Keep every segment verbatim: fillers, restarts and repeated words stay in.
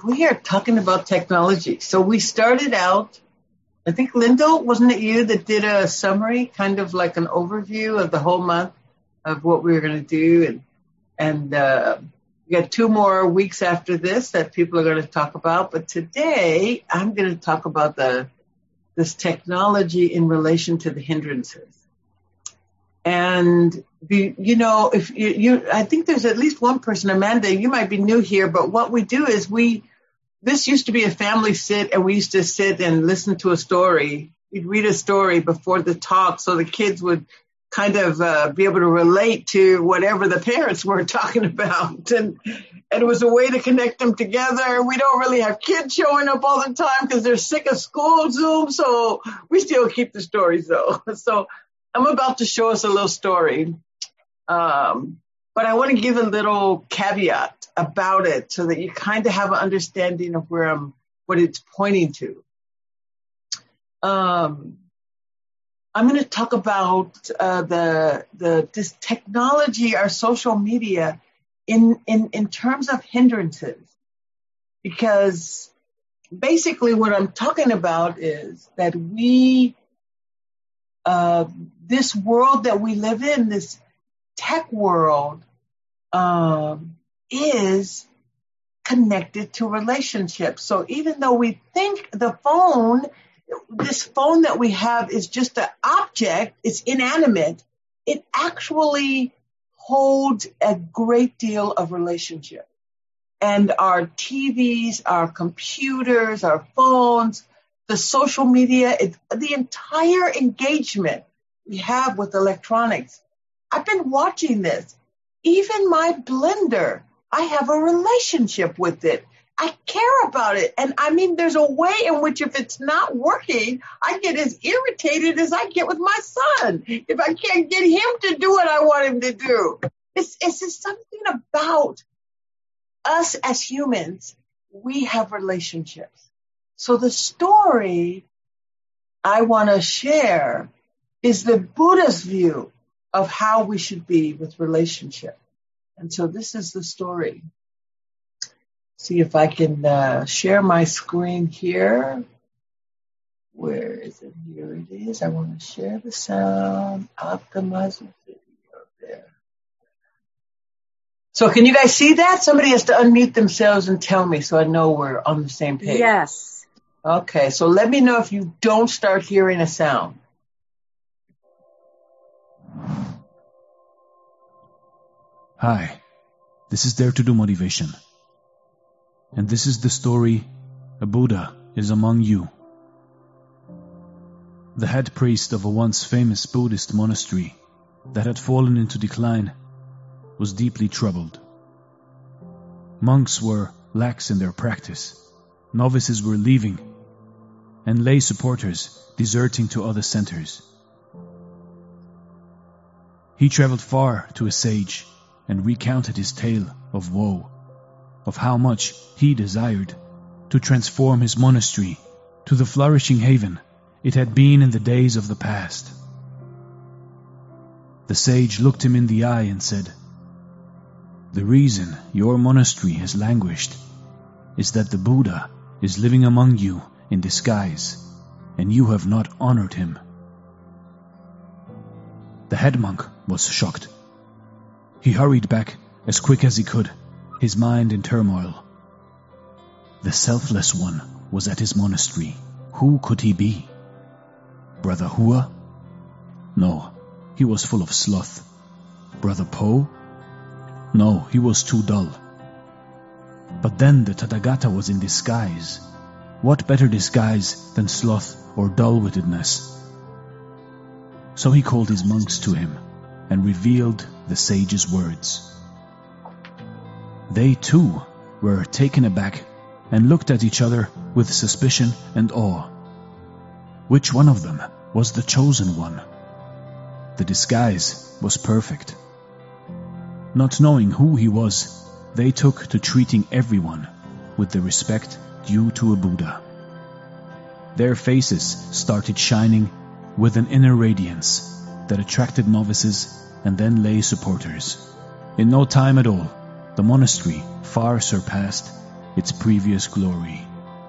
we are talking about technology. So we started out, I think, Linda, wasn't it you that did a summary, kind of like an overview of the whole month of what we were going to do? And, and uh, we got two more weeks after this that people are going to talk about. But today, I'm going to talk about the this technology in relation to the hindrances. And, the, you know, if you, you, I think there's at least one person, Amanda, you might be new here, but what we do is we, this used to be a family sit, and we used to sit and listen to a story. We'd read a story before the talk so the kids would kind of uh, be able to relate to whatever the parents were talking about. And, and it was a way to connect them together. We don't really have kids showing up all the time because they're sick of school Zoom, so we still keep the stories, though. So I'm about to show us a little story, um, but I want to give a little caveat about it so that you kind of have an understanding of where I'm, what it's pointing to. Um, I'm going to talk about uh, the the this technology, our social media, in in in terms of hindrances, because basically what I'm talking about is that we, uh, this world that we live in, this tech world, um, is connected to relationships. So even though we think the phone, this phone that we have is just an object, it's inanimate, it actually holds a great deal of relationship. And our T Vs, our computers, our phones, the social media, it, the entire engagement we have with electronics. I've been watching this. Even my blender, I have a relationship with it. I care about it. And I mean, there's a way in which if it's not working, I get as irritated as I get with my son. If I can't get him to do what I want him to do. It's, it's just something about us as humans. We have relationships. So the story I want to share is the Buddha's view of how we should be with relationship. And so this is the story. See if I can uh, share my screen here. Where is it? Here it is. I want to share the sound, optimize the video there. So can you guys see that? Somebody has to unmute themselves and tell me so I know we're on the same page. Yes. Okay, so let me know if you don't start hearing a sound. Hi, this is Dare to Do Motivation. And this is the story, a Buddha is among you. The head priest of a once famous Buddhist monastery that had fallen into decline was deeply troubled. Monks were lax in their practice, novices were leaving, and lay supporters deserting to other centers. He traveled far to a sage and recounted his tale of woe, of how much he desired to transform his monastery to the flourishing haven it had been in the days of the past. The sage looked him in the eye and said, "The reason your monastery has languished is that the Buddha is living among you in disguise, and you have not honored him." The head monk was shocked. He hurried back as quick as he could, his mind in turmoil. The selfless one was at his monastery. Who could he be? Brother Hua? No, he was full of sloth. Brother Po? No, he was too dull. But then the Tathagata was in disguise. What better disguise than sloth or dull-wittedness? So he called his monks to him and revealed the sage's words. They too were taken aback and looked at each other with suspicion and awe. Which one of them was the chosen one? The disguise was perfect. Not knowing who he was, they took to treating everyone with the respect due to a Buddha. Their faces started shining with an inner radiance that attracted novices and then lay supporters. In no time at all, the monastery far surpassed its previous glory.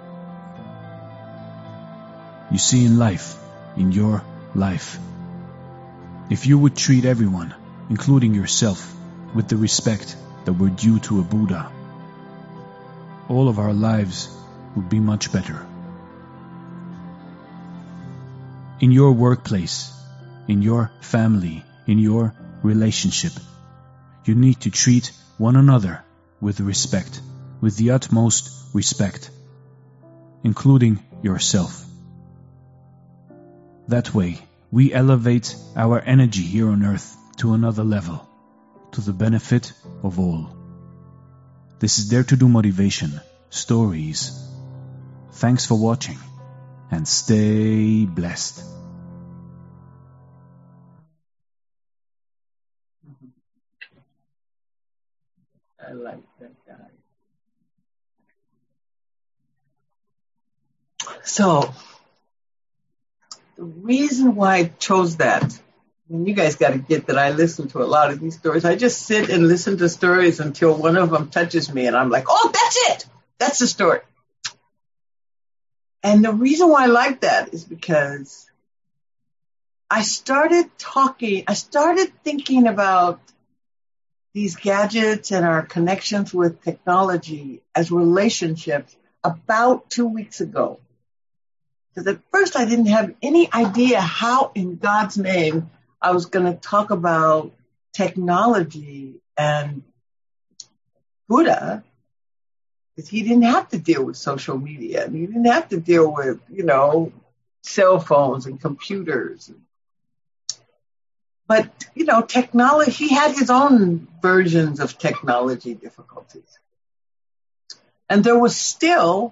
You see, in life, in your life, if you would treat everyone, including yourself, with the respect that were due to a Buddha, all of our lives would be much better. In your workplace, in your family, in your relationship, you need to treat one another with respect, with the utmost respect, including yourself. That way, we elevate our energy here on earth to another level, to the benefit of all. This is Dare to Do Motivation Stories. Thanks for watching, and stay blessed. I like that guy. So, the reason why I chose that, I mean, you guys got to get that I listen to a lot of these stories. I just sit and listen to stories until one of them touches me, and I'm like, oh, that's it. That's the story. And the reason why I like that is because I started talking, I started thinking about these gadgets and our connections with technology as relationships about two weeks ago. Because at first I didn't have any idea how in God's name I was going to talk about technology and Buddha, because he didn't have to deal with social media and he didn't have to deal with, you know, cell phones and computers. But, you know, technology, he had his own versions of technology difficulties. And there was still,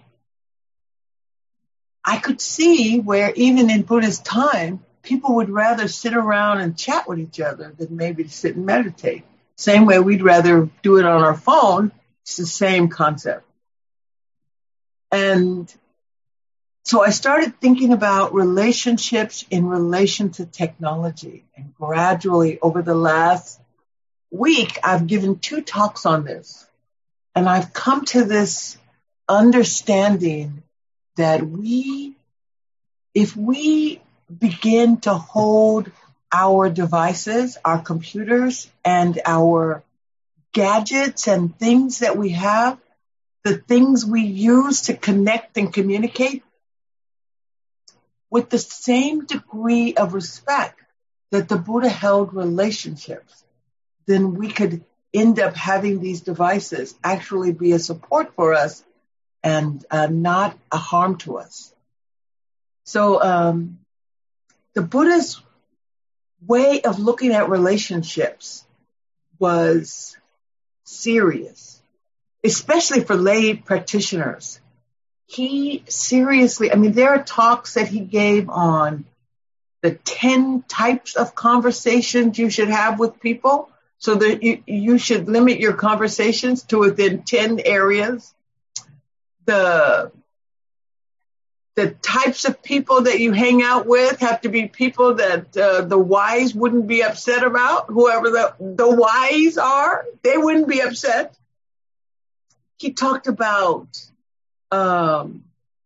I could see where even in Buddha's time, people would rather sit around and chat with each other than maybe sit and meditate. Same way we'd rather do it on our phone. It's the same concept. And so I started thinking about relationships in relation to technology. And gradually over the last week, I've given two talks on this. And I've come to this understanding that we, if we begin to hold our devices, our computers, and our gadgets and things that we have, the things we use to connect and communicate, with the same degree of respect that the Buddha held relationships, then we could end up having these devices actually be a support for us and uh, not a harm to us. So um, the Buddha's way of looking at relationships was serious, especially for lay practitioners. He seriously, I mean, there are talks that he gave on the ten types of conversations you should have with people, so that you, you should limit your conversations to within ten areas. The, the types of people that you hang out with have to be people that uh, the wise wouldn't be upset about. Whoever the, the wise are, they wouldn't be upset. He talked about Um,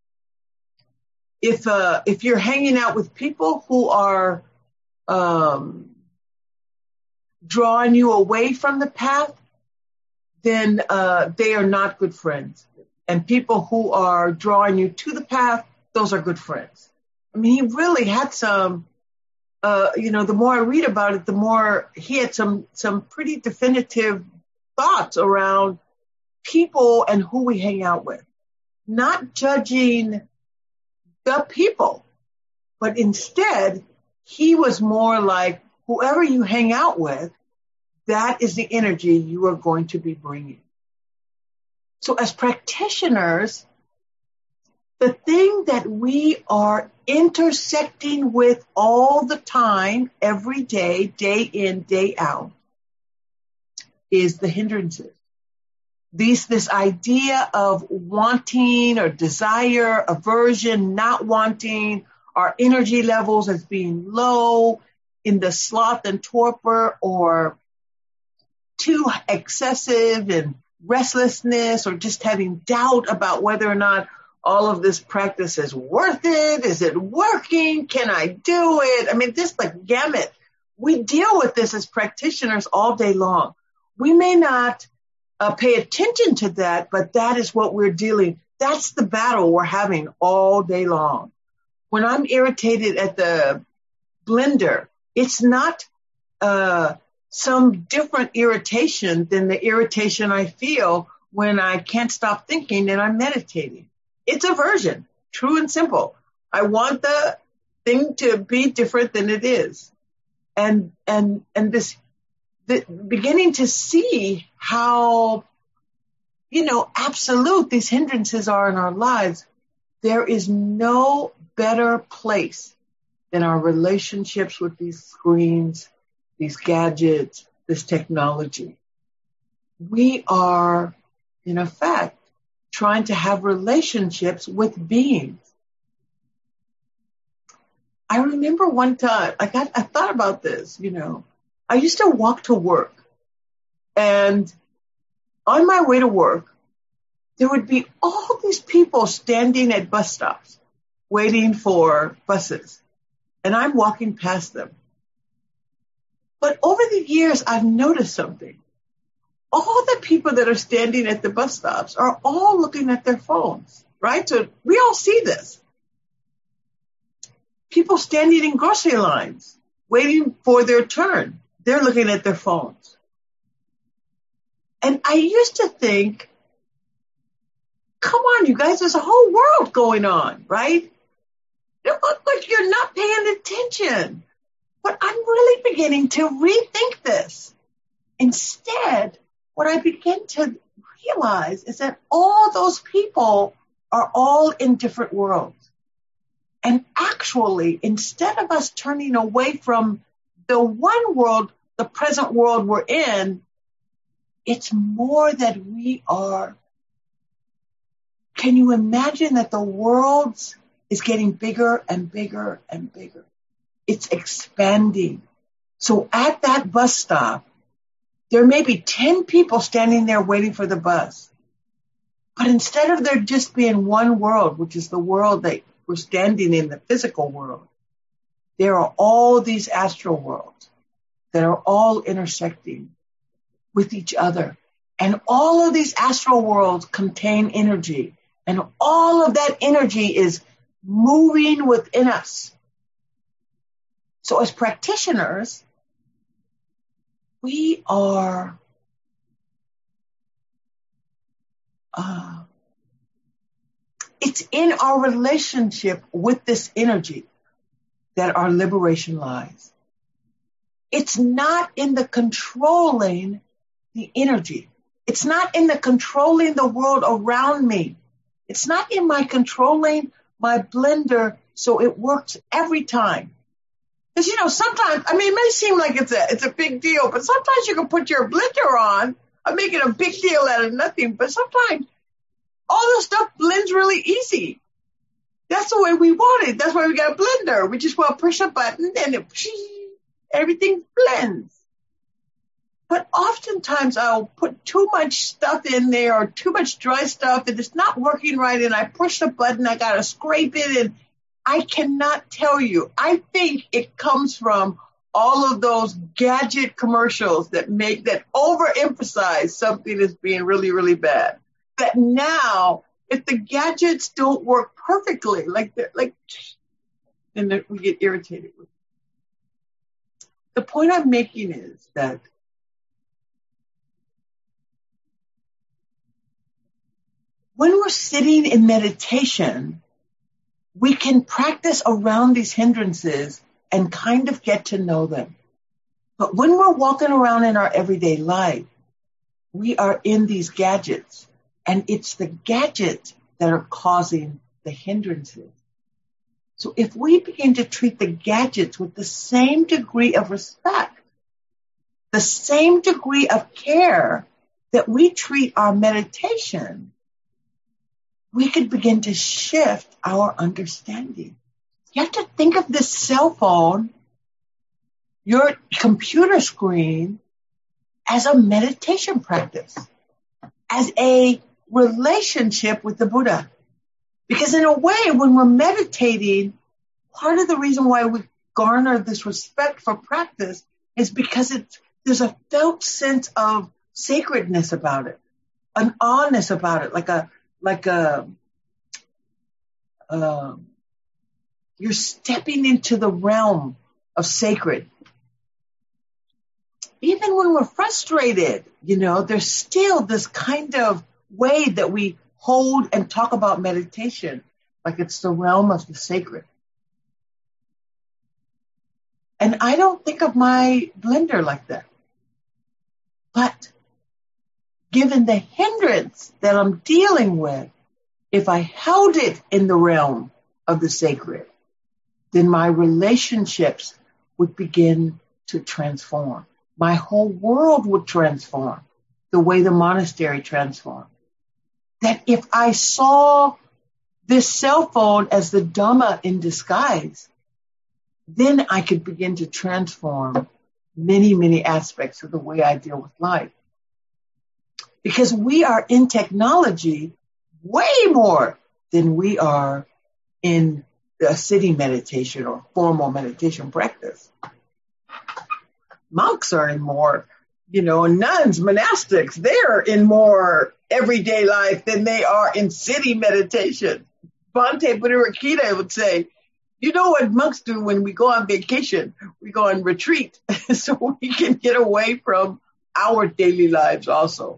if uh, if you're hanging out with people who are um, drawing you away from the path, then uh, they are not good friends. And people who are drawing you to the path, those are good friends. I mean, he really had some, uh, you know, the more I read about it, the more he had some some pretty definitive thoughts around people and who we hang out with. Not judging the people, but instead, he was more like, whoever you hang out with, that is the energy you are going to be bringing. So as practitioners, the thing that we are intersecting with all the time, every day, day in, day out, is the hindrances. These, this idea of wanting or desire, aversion, not wanting, our energy levels as being low, in the sloth and torpor, or too excessive and restlessness or just having doubt about whether or not all of this practice is worth it. Is it working? Can I do it? I mean, this like gamut. We deal with this as practitioners all day long. We may not uh, pay attention to that, but that is what we're dealing. That's the battle we're having all day long. When I'm irritated at the blender, it's not uh, some different irritation than the irritation I feel when I can't stop thinking and I'm meditating. It's aversion, true and simple. I want the thing to be different than it is. And, and, and this, the, beginning to see how, you know, absolute these hindrances are in our lives. There is no better place than our relationships with these screens, these gadgets, this technology. We are, in effect, trying to have relationships with beings. I remember one time, like I, I thought about this, you know, I used to walk to work, and on my way to work, there would be all these people standing at bus stops waiting for buses, and I'm walking past them. But over the years, I've noticed something. All the people that are standing at the bus stops are all looking at their phones, right? So we all see this. People standing in grocery lines, waiting for their turn, they're looking at their phones. And I used to think, come on, you guys, there's a whole world going on, right? You look like you're not paying attention. But I'm really beginning to rethink this. Instead, what I begin to realize is that all those people are all in different worlds. And actually, instead of us turning away from the one world, the present world we're in, it's more that we are. Can you imagine that the world is getting bigger and bigger and bigger? It's expanding. So at that bus stop, there may be ten people standing there waiting for the bus. But instead of there just being one world, which is the world that we're standing in, the physical world, there are all these astral worlds that are all intersecting with each other. And all of these astral worlds contain energy. And all of that energy is moving within us. So as practitioners, we are uh, it's in our relationship with this energy that our liberation lies. It's not in the controlling the energy. It's not in the controlling the world around me. It's not in my controlling my blender so it works every time. Because, you know, sometimes, I mean, it may seem like it's a it's a big deal, but sometimes you can put your blender on. I'm making a big deal out of nothing, but sometimes all this stuff blends really easy. That's the way we want it. That's why we got a blender. We just want to push a button and it, everything blends. But oftentimes I'll put too much stuff in there or too much dry stuff and it's not working right, and I push the button, I got to scrape it, and I cannot tell you. I think it comes from all of those gadget commercials that make, that overemphasize something as being really, really bad. That now, if the gadgets don't work perfectly, like, they're, like, then we get irritated with it. The point I'm making is that when we're sitting in meditation, we can practice around these hindrances and kind of get to know them. But when we're walking around in our everyday life, we are in these gadgets, and it's the gadgets that are causing the hindrances. So if we begin to treat the gadgets with the same degree of respect, the same degree of care that we treat our meditation, we could begin to shift our understanding. You have to think of this cell phone, your computer screen, as a meditation practice. as a relationship with the Buddha. Because in a way, when we're meditating, part of the reason why we garner this respect for practice is because it's, there's a felt sense of sacredness about it, an awness about it, like a, like a, uh, you're stepping into the realm of sacred. Even when we're frustrated, you know, there's still this kind of way that we hold and talk about meditation, like it's the realm of the sacred. And I don't think of my blender like that. But given the hindrance that I'm dealing with, if I held it in the realm of the sacred, then my relationships would begin to transform. My whole world would transform the way the monastery transformed. That if I saw this cell phone as the Dhamma in disguise, then I could begin to transform many, many aspects of the way I deal with life. Because we are in technology way more than we are in a sitting meditation or formal meditation practice. Monks are in more, you know, nuns, monastics, they're in more everyday life than they are in sitting meditation. Bhante Buddharakkhita would say, you know what monks do when we go on vacation? We go on retreat so we can get away from our daily lives also.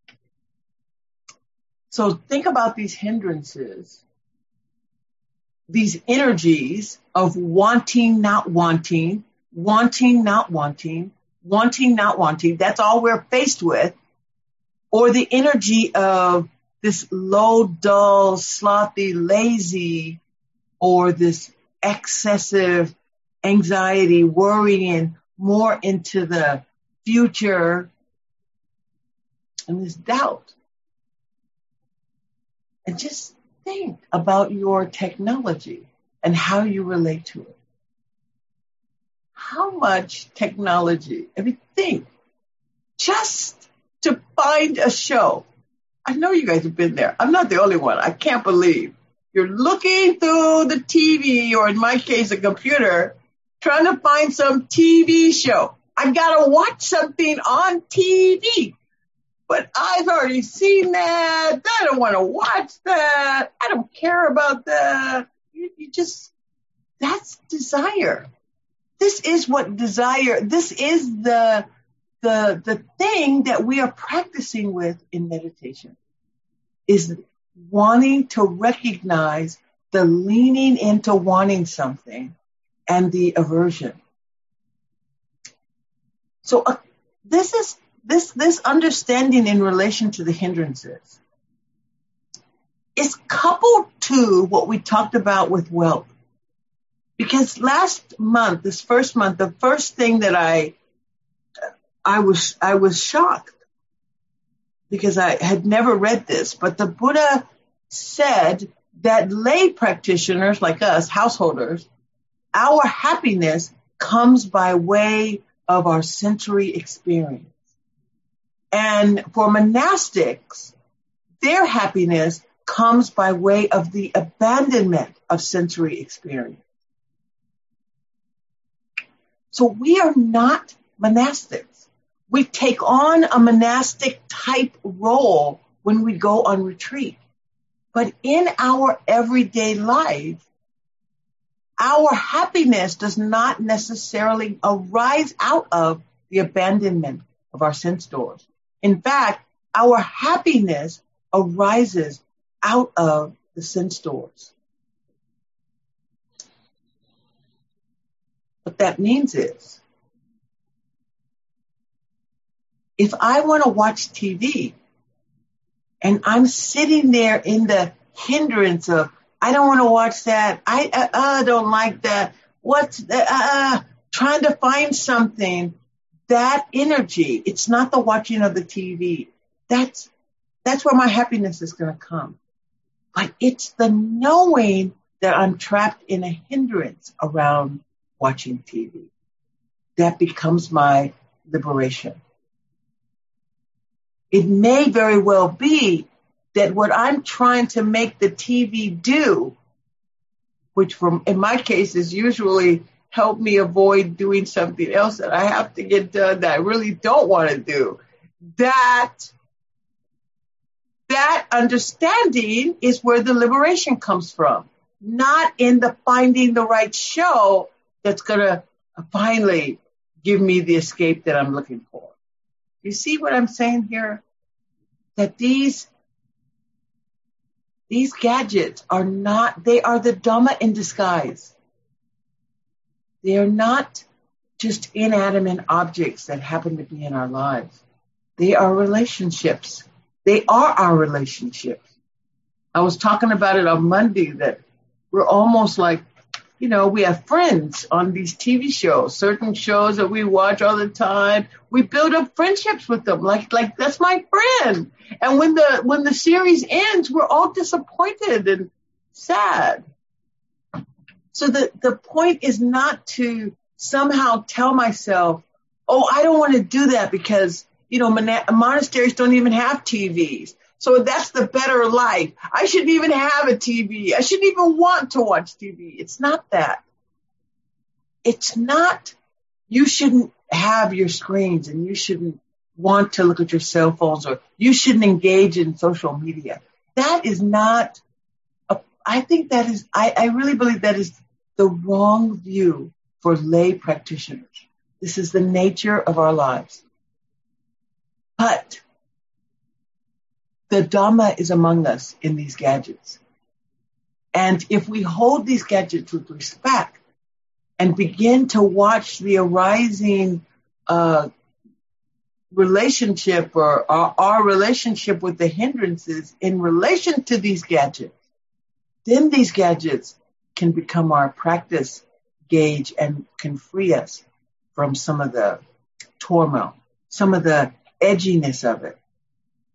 So think about these hindrances, these energies of wanting, not wanting, wanting, not wanting, wanting, not wanting. That's all we're faced with. Or the energy of this low, dull, slothy, lazy, or this excessive anxiety, worrying more into the future, and this doubt. And just think about your technology and how you relate to it. How much technology, I mean, think, just to find a show. I know you guys have been there. I'm not the only one. I can't believe. You're looking through the T V, or in my case, a computer, trying to find some T V show. I gotta watch something on T V. But I've already seen that. I don't want to watch that. I don't care about that. You, you just, that's desire. This is what desire, this is the, the, the thing that we are practicing with in meditation, is wanting to recognize the leaning into wanting something and the aversion. So uh, this is, This, this understanding in relation to the hindrances is coupled to what we talked about with wealth. Because last month, this first month, the first thing that I, I was, I was shocked because I had never read this, but the Buddha said that lay practitioners like us, householders, our happiness comes by way of our sensory experience. And for monastics, their happiness comes by way of the abandonment of sensory experience. So we are not monastics. We take on a monastic type role when we go on retreat. But in our everyday life, our happiness does not necessarily arise out of the abandonment of our sense doors. In fact, our happiness arises out of the sense doors. What that means is, if I want to watch T V and I'm sitting there in the hindrance of, I don't want to watch that, I uh, uh, don't like that, what's the, uh, trying to find something, that energy, it's not the watching of the T V. That's, that's where my happiness is going to come. But it's the knowing that I'm trapped in a hindrance around watching T V. That becomes my liberation. it may very well be that what I'm trying to make the T V do, which from, in my case is usually help me avoid doing something else that I have to get done that I really don't want to do, that that understanding is where the liberation comes from, not in the finding the right show that's going to finally give me the escape that I'm looking for. You see what I'm saying here? That these, these gadgets are not, they are the Dhamma in disguise. They are not just inanimate objects that happen to be in our lives. They are relationships. They are our relationships. I was talking about it on Monday that we're almost like, you know, we have friends on these T V shows, certain shows that we watch all the time. We build up friendships with them, like, like that's my friend. And when the, when the series ends, we're all disappointed and sad. So the, the point is not to somehow tell myself, oh, I don't want to do that because, you know, mon- monasteries don't even have T Vs. So that's the better life. I shouldn't even have a T V. I shouldn't even want to watch T V. It's not that. It's not, you shouldn't have your screens and you shouldn't want to look at your cell phones or you shouldn't engage in social media. That is not, a, I think that is, I, I really believe that is the wrong view for lay practitioners. This is the nature of our lives. But the Dhamma is among us in these gadgets. And if we hold these gadgets with respect and begin to watch the arising uh, relationship or our, our relationship with the hindrances in relation to these gadgets, then these gadgets can become our practice gauge and can free us from some of the turmoil, some of the edginess of it.